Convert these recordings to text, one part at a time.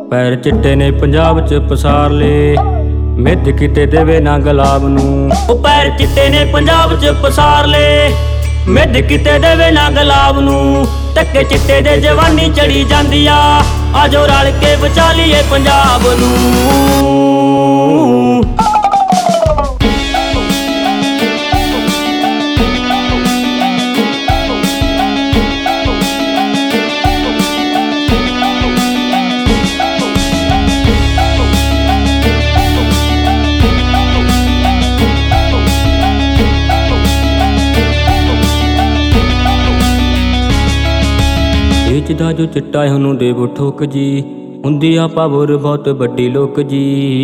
पैर चिट्टे ने पंजाब च पसार ले, मिध किते देवे ना गुलाब नूं। पैर चिट्टे ने पंजाब च पसार ले, मिध किते देवे ना गुलाब नूं। धक्के चिट्टे दे जवानी चढ़ी जांदी आ, आजो रल के बचा लीए पंजाब नूं। ਵੇਚਦਾ ਜੋ ਚਿੱਟਾ ਉਹਨੂੰ ਦੇਵੋ ਠੋਕ ਜੀ, ਹੁੰਦੀ ਆ ਪਾਵਰ ਬਹੁਤ ਵੱਡੀ ਲੋਕ ਜੀ।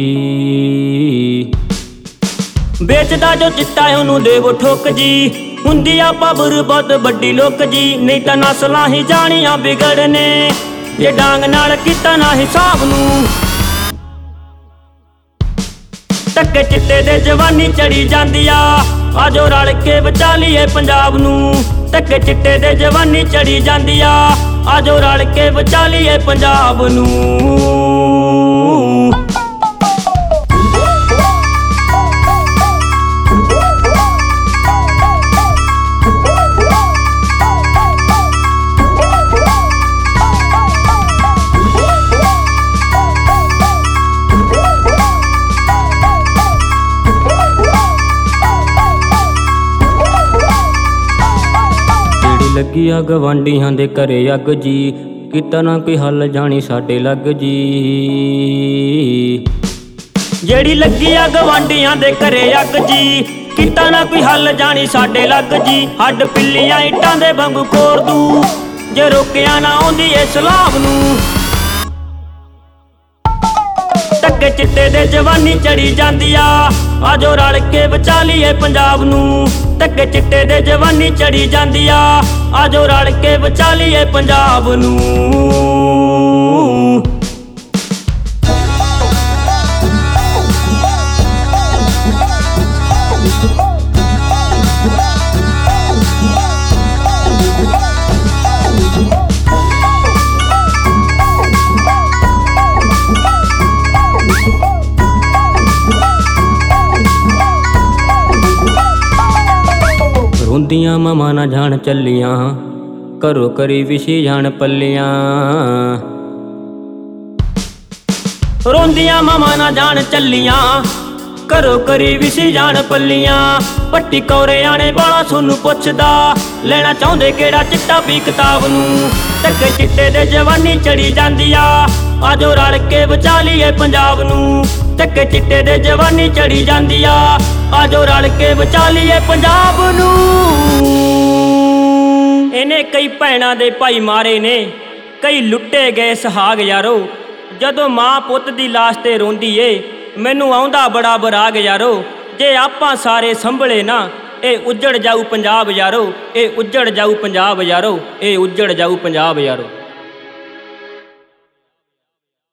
ਵੇਚਦਾ ਜੋ ਚਿੱਟਾ ਉਹਨੂੰ ਦੇਵੋ ਠੋਕ ਜੀ, ਹੁੰਦੀ ਆ ਪਾਵਰ ਬਹੁਤ ਵੱਡੀ ਲੋਕ ਜੀ। ਨਹੀਂ ਤਾਂ ਨਸਲਾਂ ਹੀ ਜਾਣੀਆਂ ਵਿਗੜਨੇ, ਜੇ ਡਾਂਗ ਨਾਲ ਕੀਤਾ ਨਾ ਹਿਸਾਬ ਨੂੰ। ਧੱਕੇ ਚਿੱਟੇ ਦੇ ਜਵਾਨੀ ਚੜੀ ਜਾਂਦੀ ਆ, ਆਜੋ ਰਲ ਕੇ ਬਚਾ ਲੀਏ ਪੰਜਾਬ ਨੂੰ। ਧੱਕੇ ਚਿੱਟੇ ਦੇ ਜਵਾਨੀ ਚੜੀ ਜਾਂਦੀ ਆ, ਆਜੋ ਰਲ ਕੇ ਬਚਾ ਲੀਏ ਪੰਜਾਬ ਨੂੰ। ਲੱਗੀ ਆ ਗਵਾਂਢੀਆਂ ਦੇ ਘਰੇ ਅੱਗ ਜੀ, ਕੀਤਾ ਨਾ ਕੋਈ ਹੱਲ ਜਾਣੀ ਸਾਡੇ ਲੱਗ ਜੀ। ਜਿਹੜੀ ਲੱਗੀ ਆ ਗਵਾਂਢੀਆਂ ਦੇ ਘਰੇ ਅੱਗ ਜੀ, ਕੀਤਾ ਨਾ ਕੋਈ ਹੱਲ ਜਾਣੀ ਸਾਡੇ ਲੱਗ ਜੀ। ਹੱਡ ਪਿੱਲੀਆਂ ਇੱਟਾਂ ਦੇ ਵਾਂਗੂ ਕੋਰ ਦੂ, ਜੇ ਰੋਕਿਆ ਨਾ ਆਉਂਦੀ ਇਸ ਸਲਾਬ ਨੂੰ। ਧੱਕੇ ਚਿੱਟੇ ਦੇ ਜਵਾਨੀ ਚੜੀ ਜਾਂਦੀ ਆ, ਆਜੋ ਰਲ ਕੇ ਬਚਾ ਲੀਏ ਪੰਜਾਬ ਨੂੰ। ਧੱਕੇ ਚਿੱਟੇ ਦੇ ਜਵਾਨੀ ਚੜੀ ਜਾਂਦੀ ਆ, ਆਜੋ ਰਲ ਕੇ ਬਚਾ ਲੀਏ ਪੰਜਾਬ ਨੂੰ। ਰੋਂਦੀਆਂ ਮਾਮਾ ਨਾ ਜਾਣ ਚੱਲੀਆਂ, ਘਰੋਂ ਕਰੀ ਵਿਛੀ ਜਾਣ ਪੱਲੀਆਂ। ਰੋਂਦੀਆਂ ਮਾਮਾ ਨਾ ਜਾਣ ਚੱਲੀਆਂ, ਘਰੋਂ ਕਰੀ ਵਿਛੀ ਜਾਣ ਪੱਲੀਆਂ। ਪੱਟੀ ਕੌਰਿਆਂ ਨੇ ਬਾਲਾ ਸੋਨੂੰ ਪੁੱਛਦਾ, ਲੈਣਾ ਚਾਹੁੰਦੇ ਕਿਹੜਾ ਚਿੱਟਾ ਵੀ ਕਿਤਾਬ ਨੂੰ। ਧੱਕੇ ਚਿੱਟੇ ਦੇ ਜਵਾਨੀ ਚੜੀ ਜਾਂਦੀ ਆ, ਆਜੋ ਰਲ ਕੇ ਬਚਾ ਲੀਏ ਪੰਜਾਬ ਨੂੰ। ਧੱਕੇ ਚਿੱਟੇ ਦੇ ਜਵਾਨੀ ਚੜੀ ਜਾਂਦੀ ਆ, ਆਜੋ ਰਲ ਕੇ ਬਚਾ ਲੀਏ ਪੰਜਾਬ ਨੂੰ। ਇਹਨੇ ਕਈ ਭੈਣਾਂ ਦੇ ਭਾਈ ਮਾਰੇ ਨੇ, ਕਈ ਲੁੱਟੇ ਗਏ ਸੁਹਾਗ ਯਾਰੋ। ਜਦੋਂ ਮਾਂ ਪੁੱਤ ਦੀ ਲਾਸ਼ ਤੇ ਰੋਂਦੀ ਏ, ਮੈਨੂੰ ਆਉਂਦਾ ਬੜਾ ਬਰਾਗ ਯਾਰੋ। ਜੇ ਆਪਾਂ ਸਾਰੇ ਸੰਭਲੇ ਨਾ, ਇਹ ਉੱਜੜ ਜਾਊ ਪੰਜਾਬ ਯਾਰੋ। ਇਹ ਉੱਜੜ ਜਾਊ ਪੰਜਾਬ ਯਾਰੋ, ਇਹ ਉੱਜੜ ਜਾਊ ਪੰਜਾਬ ਯਾਰੋ।